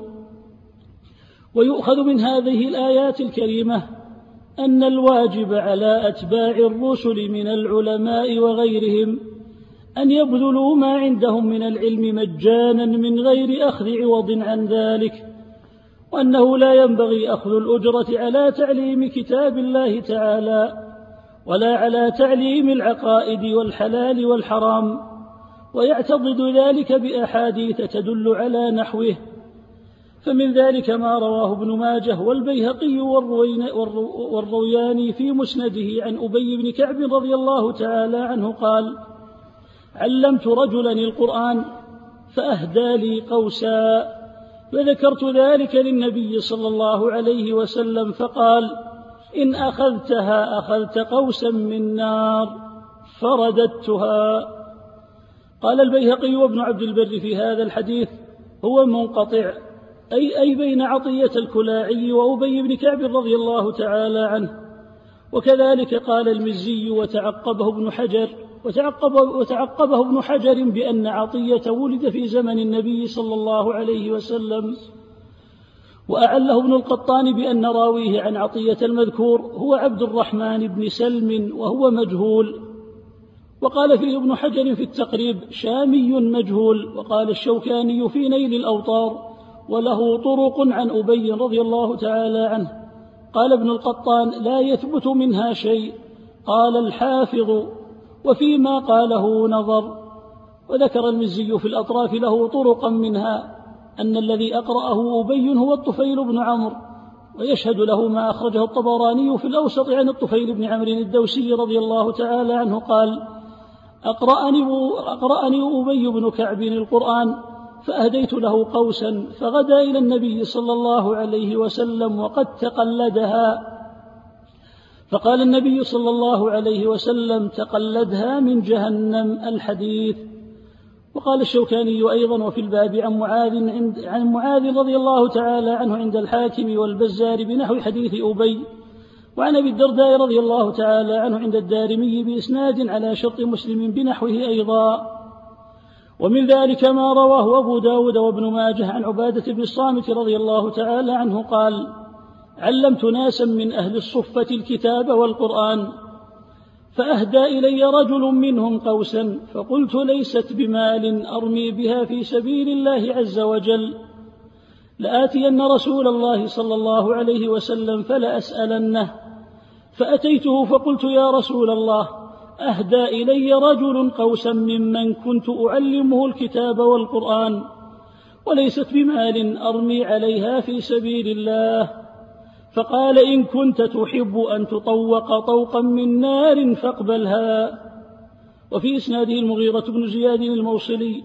ويؤخذ من هذه الآيات الكريمة أن الواجب على أتباع الرسل من العلماء وغيرهم أن يبذلوا ما عندهم من العلم مجانا من غير أخذ عوض عن ذلك، وأنه لا ينبغي أخذ الأجرة على تعليم كتاب الله تعالى ولا على تعليم العقائد والحلال والحرام، ويعتضد ذلك بأحاديث تدل على نحوه. فمن ذلك ما رواه ابن ماجه والبيهقي والروياني في مسنده عن أبي بن كعب رضي الله تعالى عنه قال علمت رجلا القرآن فأهدى لي قوسا، فذكرت ذلك للنبي صلى الله عليه وسلم فقال إن أخذتها أخذت قوسا من نار فرددتها. قال البيهقي وابن عبد البر في هذا الحديث هو منقطع، أي, أي بين عطية الكلاعي وأبي بن كعب رضي الله تعالى عنه. وكذلك قال المزي وتعقبه ابن حجر وتعقبه, وتعقبه ابن حجر بأن عطية ولد في زمن النبي صلى الله عليه وسلم، وأعله ابن القطان بأن راويه عن عطية المذكور هو عبد الرحمن بن سلم وهو مجهول. وقال فيه ابن حجر في التقريب شامي مجهول. وقال الشوكاني في نيل الأوطار وله طرق عن أبي رضي الله تعالى عنه. قال ابن القطان لا يثبت منها شيء. قال الحافظ وفيما قاله نظر. وذكر المزي في الأطراف له طرقا منها أن الذي أقرأه أبي هو الطفيل بن عمرو، ويشهد له ما أخرجه الطبراني في الأوسط عن الطفيل بن عمرو الدوسي رضي الله تعالى عنه قال أقرأني, أقرأني أبي بن كعب القرآن فأهديت له قوسا فغدا إلى النبي صلى الله عليه وسلم وقد تقلدها، فقال النبي صلى الله عليه وسلم تقلدها من جهنم الحديث. وقال الشوكاني أيضا وفي الباب عن معاذ, عند عن معاذ رضي الله تعالى عنه عند الحاكم والبزار بنحو حديث أبي، وعن أبي الدرداء رضي الله تعالى عنه عند الدارمي بإسناد على شرط مسلم بنحوه أيضا. ومن ذلك ما رواه أبو داود وابن ماجه عن عبادة بن الصامت رضي الله تعالى عنه قال علمت ناسا من أهل الصفة الكتاب والقرآن فأهدى إلي رجل منهم قوسا فقلت ليست بمال أرمي بها في سبيل الله عز وجل، لآتين رسول الله صلى الله عليه وسلم فلأسألنه، فأتيته فقلت يا رسول الله أهدى إلي رجل قوسا ممن كنت أعلمه الكتاب والقرآن وليست بمال أرمي عليها في سبيل الله، فقال إن كنت تحب أن تطوق طوقا من نار فاقبلها. وفي إسناده المغيرة بن زياد الموصلي.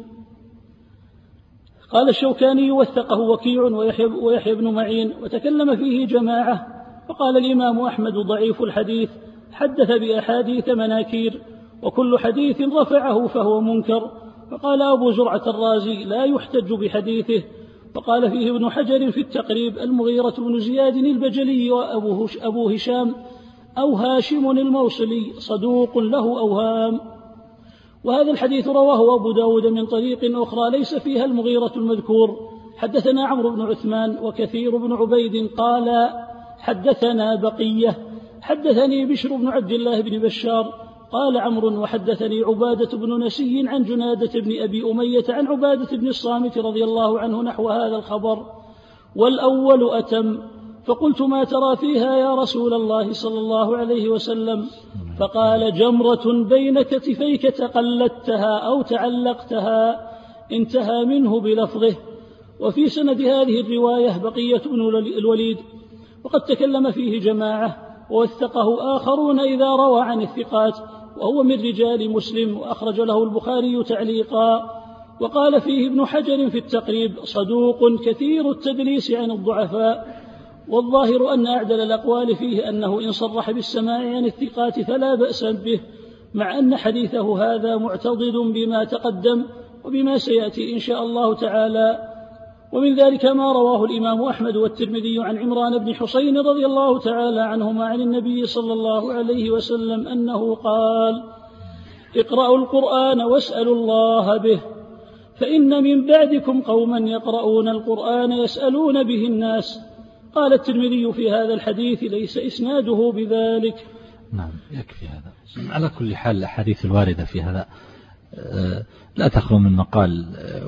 قال الشوكاني وثقه وكيع ويحيى بن معين وتكلم فيه جماعة. وقال الإمام أحمد ضعيف الحديث حدث بأحاديث مناكير وكل حديث رفعه فهو منكر. فقال أبو زرعة الرازي لا يحتج بحديثه. وقال فيه ابن حجر في التقريب المغيرة بن زياد البجلي وأبو هشام أو هاشم الموصلي صدوق له أوهام. وهذا الحديث رواه أبو داود من طريق أخرى ليس فيها المغيرة المذكور. حدثنا عمرو بن عثمان وكثير بن عبيد قال حدثنا بقية حدثني بشر بن عبد الله بن بشار قال عمرو وحدثني عبادة بن نسي عن جنادة بن أبي أمية عن عبادة بن الصامت رضي الله عنه نحو هذا الخبر والأول أتم. فقلت ما ترى فيها يا رسول الله صلى الله عليه وسلم؟ فقال جمرة بين كتفيك تقلدتها أو تعلقتها، انتهى منه بلفظه. وفي سند هذه الرواية بقية بن الوليد وقد تكلم فيه جماعة ووثقه آخرون إذا روى عن الثقات، وهو من رجال مسلم، وأخرج له البخاري تعليقا. وقال فيه ابن حجر في التقريب: صدوق كثير التدليس عن الضعفاء. والظاهر أن أعدل الأقوال فيه أنه إن صرح بالسماع عن الثقات فلا بأس به، مع أن حديثه هذا معتضد بما تقدم وبما سيأتي إن شاء الله تعالى. ومن ذلك ما رواه الإمام أحمد والترمذي عن عمران بن حسين رضي الله تعالى عنهما عن النبي صلى الله عليه وسلم أنه قال: اقرأوا القرآن واسألوا الله به، فإن من بعدكم قوما يقرؤون القرآن يسألون به الناس. قال الترمذي في هذا الحديث: ليس إسناده بذلك. نعم، يكفي هذا. على كل حال الأحاديث الواردة في هذا لا تخلو من مقال،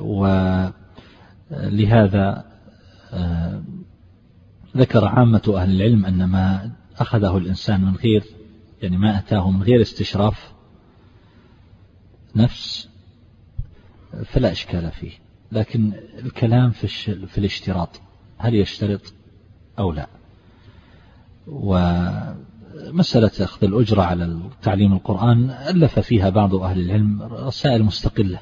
ولهذا ذكر عامة أهل العلم أن ما أخذه الإنسان من غير يعني ما أتاه من غير استشراف نفس فلا إشكال فيه، لكن الكلام في, في الاشتراط، هل يشترط أو لا؟ ومسألة أخذ الأجرة على تعليم القرآن ألف فيها بعض أهل العلم رسائل مستقلة،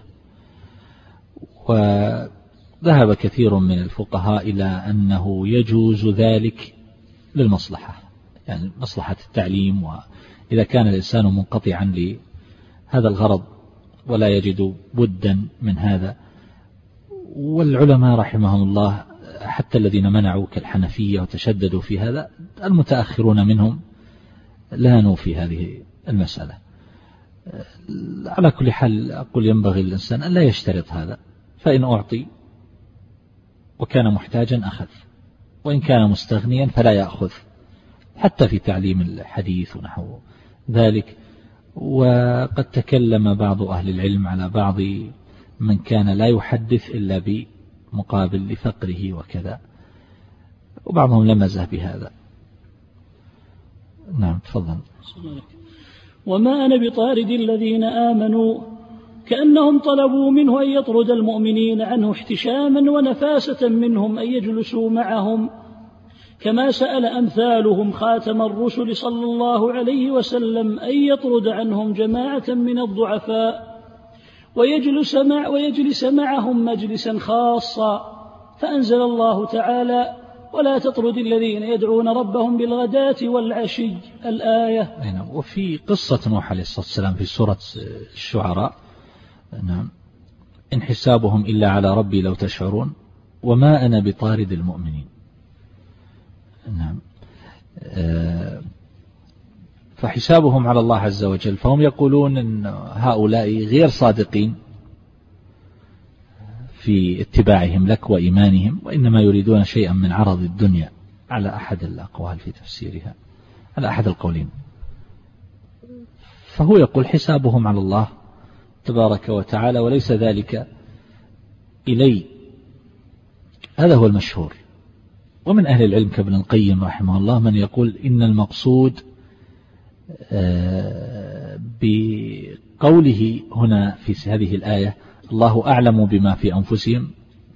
وذهب كثير من الفقهاء إلى أنه يجوز ذلك للمصلحة، يعني مصلحة التعليم، وإذا كان الإنسان منقطعا لهذا الغرض ولا يجد بدا من هذا. والعلماء رحمهم الله حتى الذين منعوا كالحنفية وتشددوا في هذا، المتأخرون منهم لانوا في هذه المسألة. على كل حال أقول ينبغي للإنسان أن لا يشترط هذا، فإن أعطي وكان محتاجا أخذ، وإن كان مستغنيا فلا يأخذ، حتى في تعليم الحديث ونحو ذلك. وقد تكلم بعض أهل العلم على بعض من كان لا يحدث إلا بمقابل لفقره وكذا، وبعضهم لمزه بهذا. نعم، تفضل. وما أنا بطارد الذين آمنوا، كأنهم طلبوا منه أن يطرد المؤمنين عنه احتشاما ونفاسة منهم أن يجلسوا معهم، كما سأل أمثالهم خاتم الرسل صلى الله عليه وسلم أن يطرد عنهم جماعة من الضعفاء ويجلس, مع ويجلس معهم مجلسا خاصا، فأنزل الله تعالى: ولا تطرد الذين يدعون ربهم بالغداة والعشي، الآية. وفي قصة نوح عليه الصلاة والسلام في سورة الشعراء: نعم، إن حسابهم إلا على ربي لو تشعرون وما أنا بطارد المؤمنين. نعم، فحسابهم على الله عز وجل، فهم يقولون أن هؤلاء غير صادقين في اتباعهم لك وإيمانهم، وإنما يريدون شيئا من عرض الدنيا، على أحد الأقوال في تفسيرها، على أحد القولين. فهو يقول حسابهم على الله تبارك وتعالى وليس ذلك إلي، هذا هو المشهور. ومن أهل العلم كابن القيم رحمه الله من يقول إن المقصود بقوله هنا في هذه الآية الله أعلم بما في أنفسهم،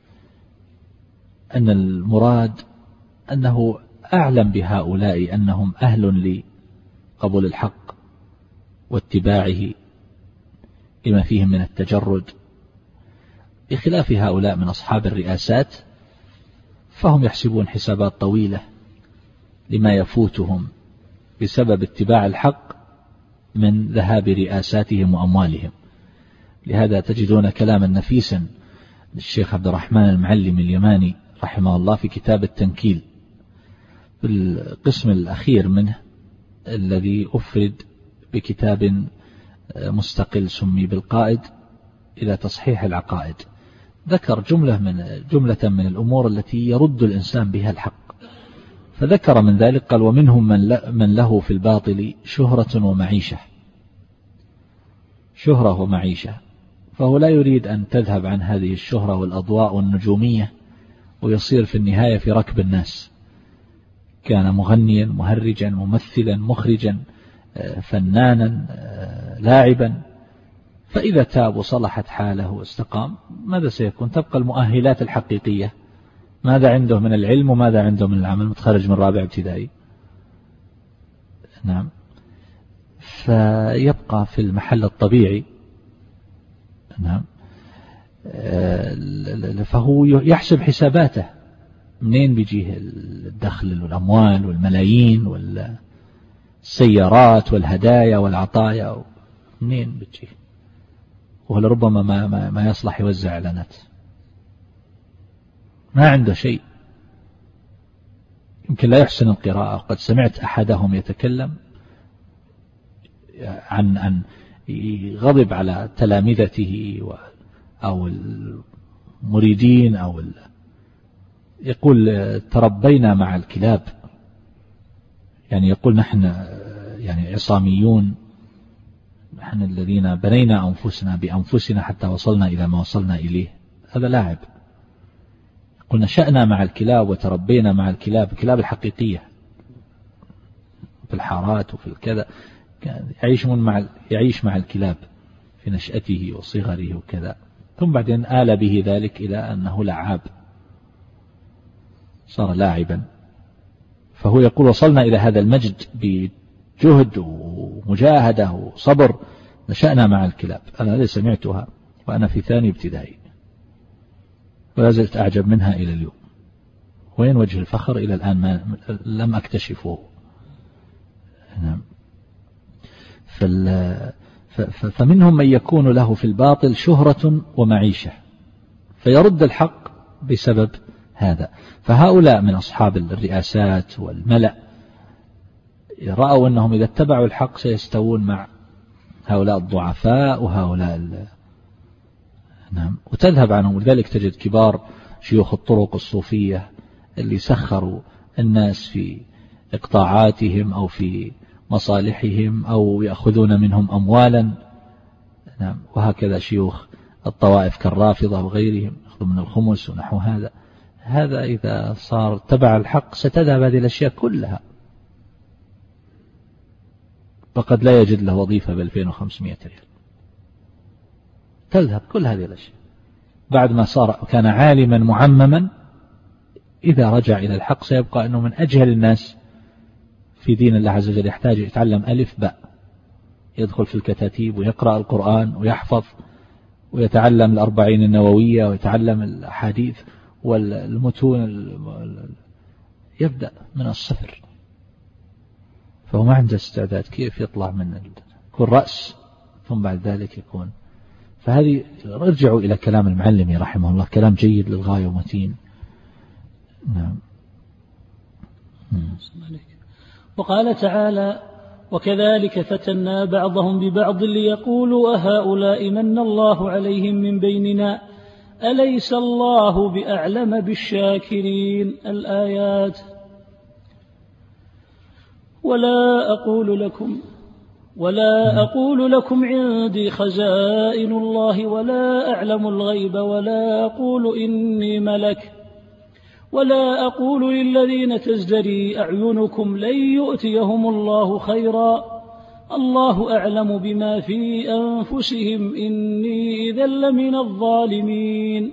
أن المراد أنه أعلم بهؤلاء أنهم أهل لقبول الحق واتباعه لما فيهم من التجرد، بخلاف هؤلاء من أصحاب الرئاسات، فهم يحسبون حسابات طويلة لما يفوتهم بسبب اتباع الحق من ذهاب رئاساتهم وأموالهم. لهذا تجدون كلاما نفيسا للشيخ عبد الرحمن المعلم اليماني رحمه الله في كتاب التنكيل بالقسم الأخير منه الذي أفرد بكتاب مستقل سمي بالقائد إلى تصحيح العقائد، ذكر جملة من جملة من الأمور التي يرد الإنسان بها الحق، فذكر من ذلك قال: ومنهم من له في الباطل شهرة ومعيشة، شهرة ومعيشة، فهو لا يريد أن تذهب عن هذه الشهرة والأضواء والنجومية ويصير في النهاية في ركب الناس، كان مغنيا مهرجا ممثلا مخرجا فنانا لاعبا، فإذا تاب وصلحت حاله واستقام ماذا سيكون؟ تبقى المؤهلات الحقيقية، ماذا عنده من العلم وماذا عنده من العمل، متخرج من رابع ابتدائي، نعم. فيبقى في المحل الطبيعي. نعم. فهو يحسب حساباته منين بيجيه الدخل والأموال والملايين والسيارات والهدايا والعطايا، منين بتجيه، ولربما ما, ما, ما يصلح يوزع إعلانات، ما عنده شيء، يمكن لا يحسن القراءة. وقد سمعت أحدهم يتكلم عن عن غضب على تلامذته أو المريدين، أو يقول تربينا مع الكلاب، يعني يقول نحن يعني عصاميون، نحن الذين بنينا أنفسنا بأنفسنا حتى وصلنا إلى ما وصلنا إليه. هذا لاعب. يقول نشأنا مع الكلاب وتربينا مع الكلاب، الكلاب الحقيقية في الحارات وفي الكذا، يعيش مع يعيش مع الكلاب في نشأته وصغره وكذا، ثم بعدين آل به ذلك إلى أنه لعاب، صار لاعبا. فهو يقول وصلنا إلى هذا المجد بجهد ومجاهدة وصبر، نشأنا مع الكلاب. أنا هذه سمعتها وأنا في ثاني ابتدائي، ولا زلت أعجب منها إلى اليوم. وين وجه الفخر؟ إلى الآن ما لم أكتشفه. نعم. فمنهم من يكون له في الباطل شهرة ومعيشة فيرد الحق بسبب هذا. فهؤلاء من أصحاب الرئاسات والملأ رأوا أنهم إذا اتبعوا الحق سيستوون مع هؤلاء الضعفاء وهؤلاء ال... نعم. وتذهب عنهم. ولذلك تجد كبار شيوخ الطرق الصوفية اللي سخروا الناس في إقطاعاتهم أو في مصالحهم أو يأخذون منهم أموالا. نعم. وهكذا شيوخ الطوائف كالرافضة وغيرهم يأخذون من الخمس ونحو هذا. هذا إذا صار تبع الحق ستذهب هذه الأشياء كلها، فقد لا يجد له وظيفة بألفين وخمسمائة ريال، تذهب كل هذه الأشياء. بعد ما صار كان عالما معمما، إذا رجع إلى الحق سيبقى أنه من أجهل الناس في دين الله عز وجل، يحتاج يتعلم ألف باء، يدخل في الكتاتيب ويقرأ القرآن ويحفظ ويتعلم الأربعين النووية ويتعلم الأحاديث والمتون، يبدأ من الصفر. فهو ما عنده استعداد. كيف يطلع من يكون رأس ثم بعد ذلك يكون. فهذه رجعوا إلى كلام المعلمي رحمه الله، كلام جيد للغاية ومتين. نعم. وقال تعالى وكذلك فتنا بعضهم ببعض ليقولوا أهؤلاء من الله عليهم من بيننا أليس الله بأعلم بالشاكرين. الآيات. ولا أقول لكم ولا أقول لكم عندي خزائن الله ولا أعلم الغيب ولا أقول إني ملك ولا أقول للذين تزدري أعينكم لن يؤتيهم الله خيرا الله أعلم بما في أنفسهم إني إذا لمن الظالمين.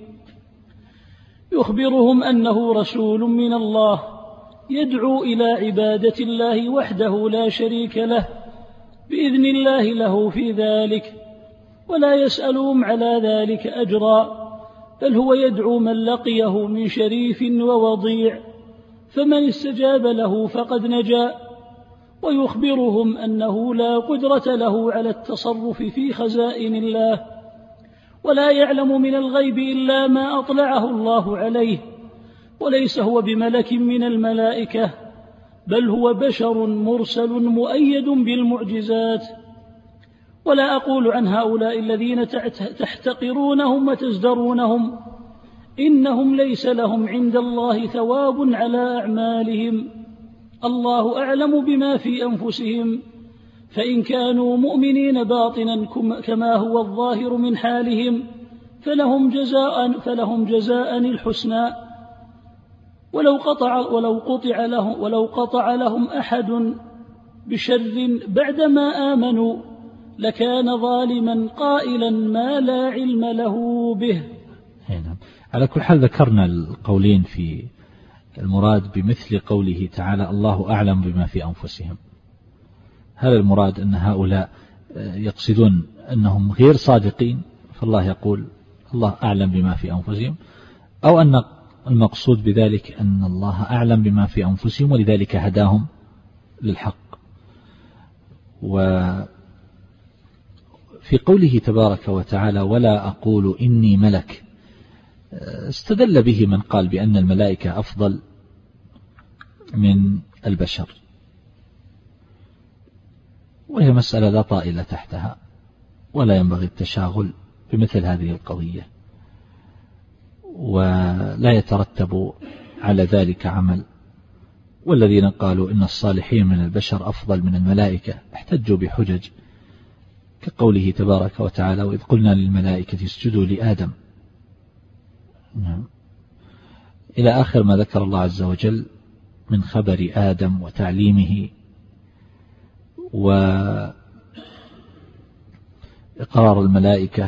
يخبرهم أنه رسول من الله يدعو إلى عبادة الله وحده لا شريك له بإذن الله له في ذلك، ولا يسألهم على ذلك أجرا، بل هو يدعو من لقيه من شريف ووضيع، فمن استجاب له فقد نجا. ويخبرهم أنه لا قدرة له على التصرف في خزائن الله، ولا يعلم من الغيب إلا ما أطلعه الله عليه، وليس هو بملك من الملائكة، بل هو بشر مرسل مؤيد بالمعجزات. ولا أقول عن هؤلاء الذين تحتقرونهم وتزدرونهم إنهم ليس لهم عند الله ثواب على أعمالهم، الله أعلم بما في أنفسهم، فإن كانوا مؤمنين باطنا كما هو الظاهر من حالهم فلهم جزاء, فلهم جزاء الحسنى. ولو قطع, ولو قطع لهم, ولو قطع لهم أحد بشر بعدما آمنوا لكان ظالما قائلا ما لا علم له به. هنا. على كل حال ذكرنا القولين في المراد بمثل قوله تعالى الله أعلم بما في أنفسهم. هل المراد أن هؤلاء يقصدون أنهم غير صادقين فالله يقول الله أعلم بما في أنفسهم، أو أن المقصود بذلك أن الله أعلم بما في أنفسهم ولذلك هداهم للحق. وفي قوله تبارك وتعالى ولا أقول إني ملك، استدل به من قال بأن الملائكة أفضل من البشر، وهي مسألة لا طائل تحتها ولا ينبغي التشاغل بمثل هذه القضية، ولا يترتب على ذلك عمل. والذين قالوا إن الصالحين من البشر أفضل من الملائكة احتجوا بحجج كقوله تبارك وتعالى وإذ قلنا للملائكة اسجدوا لآدم، إلى آخر ما ذكر الله عز وجل من خبر آدم وتعليمه وإقرار الملائكة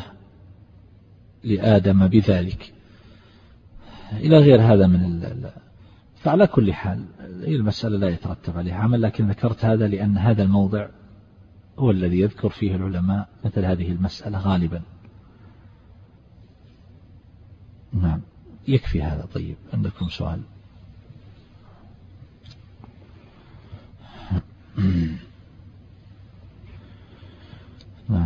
لآدم بذلك إلى غير هذا من ال... فعلى كل حال المسألة لا يترتب عليها عمل، لكن ذكرت هذا لأن هذا الموضع هو الذي يذكر فيه العلماء مثل هذه المسألة غالبا. نعم يكفي هذا. طيب عندكم سؤال؟ نعم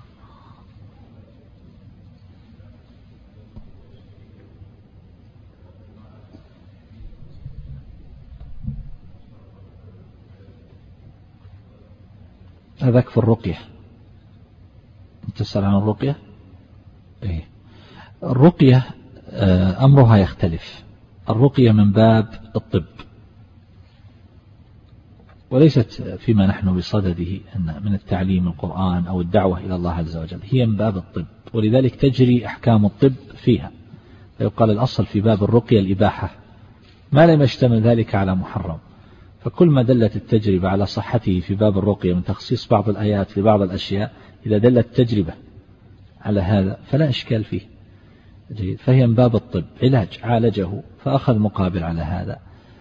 هذاك في الرقية. تسأل عن الرقية؟ إيه؟ الرقية أمرها يختلف. الرقية من باب الطب وليست فيما نحن بصدده أن من التعليم القرآن أو الدعوة إلى الله عز وجل، هي من باب الطب ولذلك تجري أحكام الطب فيها. فيقال الأصل في باب الرقية الإباحة ما لم يشتمل ذلك على محرم، فكل ما دلت التجربة على صحته في باب الرقية من تخصيص بعض الآيات في بعض الأشياء إذا دلت التجربة على هذا فلا إشكال فيه. جيد. فهي من باب الطب علاج عالجه فأخذ مقابل على هذا.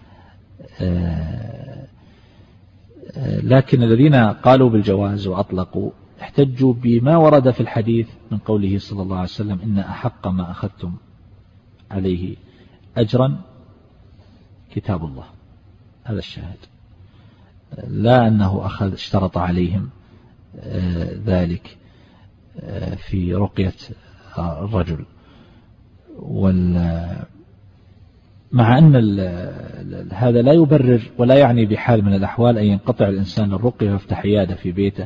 لكن الذين قالوا بالجواز وأطلقوا احتجوا بما ورد في الحديث من قوله صلى الله عليه وسلم إن أحق ما أخذتم عليه أجرا كتاب الله. هذا الشاهد، لا أنه أخذ اشترط عليهم ذلك في رقية الرجل. مع أن هذا لا يبرر ولا يعني بحال من الأحوال أن ينقطع الإنسان الرقية ويفتح عيادة في بيته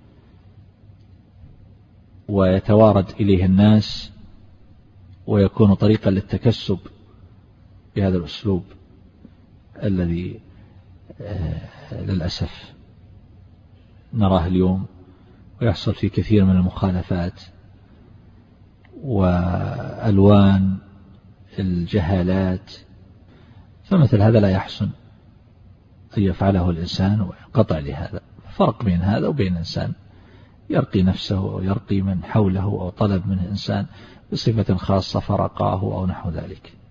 ويتوارد إليه الناس ويكون طريقا للتكسب بهذا الأسلوب الذي للأسف نراه اليوم ويحصل في كثير من المخالفات وألوان الجهالات. فمثل هذا لا يحسن أن يفعله الإنسان وينقطع لهذا. فرق بين هذا وبين إنسان يرقي نفسه أو يرقي من حوله أو طلب منه إنسان بصفة خاصة فرقاه أو نحو ذلك.